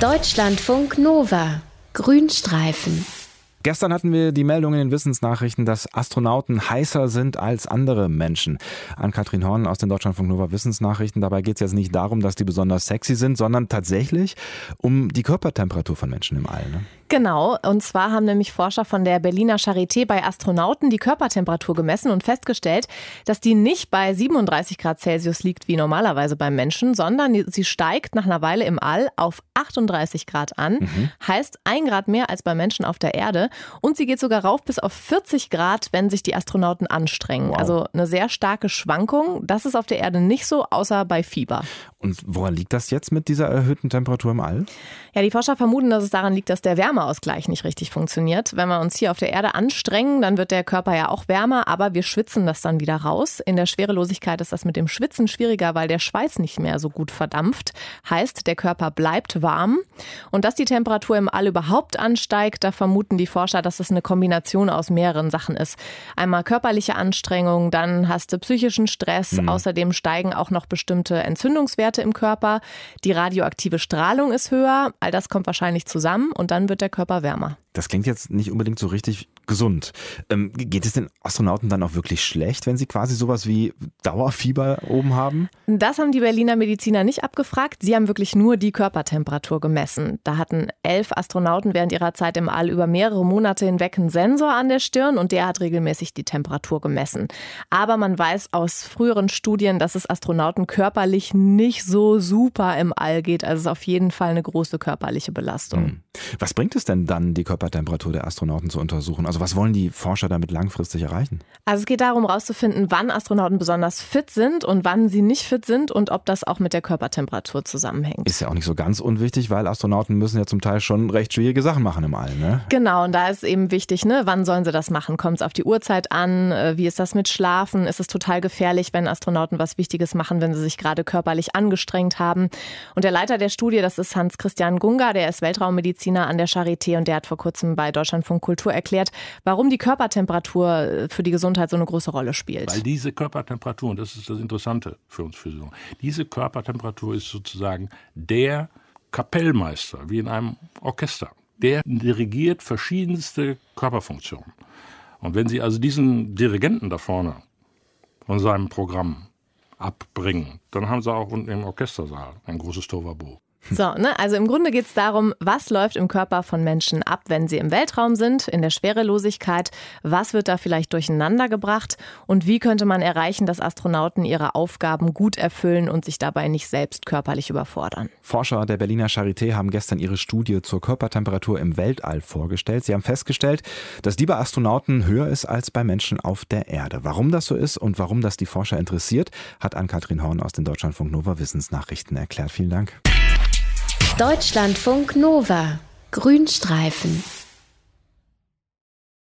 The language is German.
Deutschlandfunk Nova. Grünstreifen. Gestern hatten wir die Meldung in den Wissensnachrichten, dass Astronauten heißer sind als andere Menschen. Ann-Kathrin Horn aus den Deutschlandfunk Nova Wissensnachrichten. Dabei geht es jetzt nicht darum, dass die besonders sexy sind, sondern tatsächlich um die Körpertemperatur von Menschen im All. Ne? Genau, und zwar haben nämlich Forscher von der Berliner Charité bei Astronauten die Körpertemperatur gemessen und festgestellt, dass die nicht bei 37 Grad Celsius liegt wie normalerweise beim Menschen, sondern sie steigt nach einer Weile im All auf 38 Grad an. Heißt 1 Grad mehr als bei Menschen auf der Erde. Und sie geht sogar rauf bis auf 40 Grad, wenn sich die Astronauten anstrengen. Wow. Also eine sehr starke Schwankung. Das ist auf der Erde nicht so, außer bei Fieber. Und woran liegt das jetzt mit dieser erhöhten Temperatur im All? Ja, die Forscher vermuten, dass es daran liegt, dass der Wärmeausgleich nicht richtig funktioniert. Wenn wir uns hier auf der Erde anstrengen, dann wird der Körper ja auch wärmer, aber wir schwitzen das dann wieder raus. In der Schwerelosigkeit ist das mit dem Schwitzen schwieriger, weil der Schweiß nicht mehr so gut verdampft. Heißt, der Körper bleibt warm. Und dass die Temperatur im All überhaupt ansteigt, da vermuten die Forscher, dass es eine Kombination aus mehreren Sachen ist. Einmal körperliche Anstrengung, dann hast du psychischen Stress. Außerdem steigen auch noch bestimmte Entzündungswerte im Körper. Die radioaktive Strahlung ist höher. All das kommt wahrscheinlich zusammen und dann wird der Körper wärmer. Das klingt jetzt nicht unbedingt so richtig gesund. Geht es den Astronauten dann auch wirklich schlecht, wenn sie quasi sowas wie Dauerfieber oben haben? Das haben die Berliner Mediziner nicht abgefragt. Sie haben wirklich nur die Körpertemperatur gemessen. Da hatten 11 Astronauten während ihrer Zeit im All über mehrere Monate hinweg einen Sensor an der Stirn und der hat regelmäßig die Temperatur gemessen. Aber man weiß aus früheren Studien, dass es Astronauten körperlich nicht so super im All geht. Also es ist auf jeden Fall eine große körperliche Belastung. Was bringt es denn dann, die Körpertemperatur der Astronauten zu untersuchen? Also was wollen die Forscher damit langfristig erreichen? Also es geht darum, herauszufinden, wann Astronauten besonders fit sind und wann sie nicht fit sind und ob das auch mit der Körpertemperatur zusammenhängt. Ist ja auch nicht so ganz unwichtig, weil Astronauten müssen ja zum Teil schon recht schwierige Sachen machen im All, ne? Genau, und da ist eben wichtig, ne, wann sollen sie das machen? Kommt es auf die Uhrzeit an? Wie ist das mit Schlafen? Ist es total gefährlich, wenn Astronauten was Wichtiges machen, wenn sie sich gerade körperlich angestrengt haben? Und der Leiter der Studie, das ist Hans-Christian Gunga, der ist Weltraummediziner an der Charité und der hat vor kurzem bei Deutschlandfunk Kultur erklärt, warum die Körpertemperatur für die Gesundheit so eine große Rolle spielt. Weil diese Körpertemperatur, und das ist das Interessante für uns Physiker, diese Körpertemperatur ist sozusagen der Kapellmeister, wie in einem Orchester. Der dirigiert verschiedenste Körperfunktionen. Und wenn Sie also diesen Dirigenten da vorne von seinem Programm abbringen, dann haben Sie auch unten im Orchestersaal ein großes Tohuwabohu. So, also im Grunde geht es darum, was läuft im Körper von Menschen ab, wenn sie im Weltraum sind, in der Schwerelosigkeit, was wird da vielleicht durcheinander gebracht und wie könnte man erreichen, dass Astronauten ihre Aufgaben gut erfüllen und sich dabei nicht selbst körperlich überfordern. Forscher der Berliner Charité haben gestern ihre Studie zur Körpertemperatur im Weltall vorgestellt. Sie haben festgestellt, dass die bei Astronauten höher ist als bei Menschen auf der Erde. Warum das so ist und warum das die Forscher interessiert, hat Ann-Kathrin Horn aus den Deutschlandfunk Nova Wissensnachrichten erklärt. Vielen Dank. Deutschlandfunk Nova. Grünstreifen.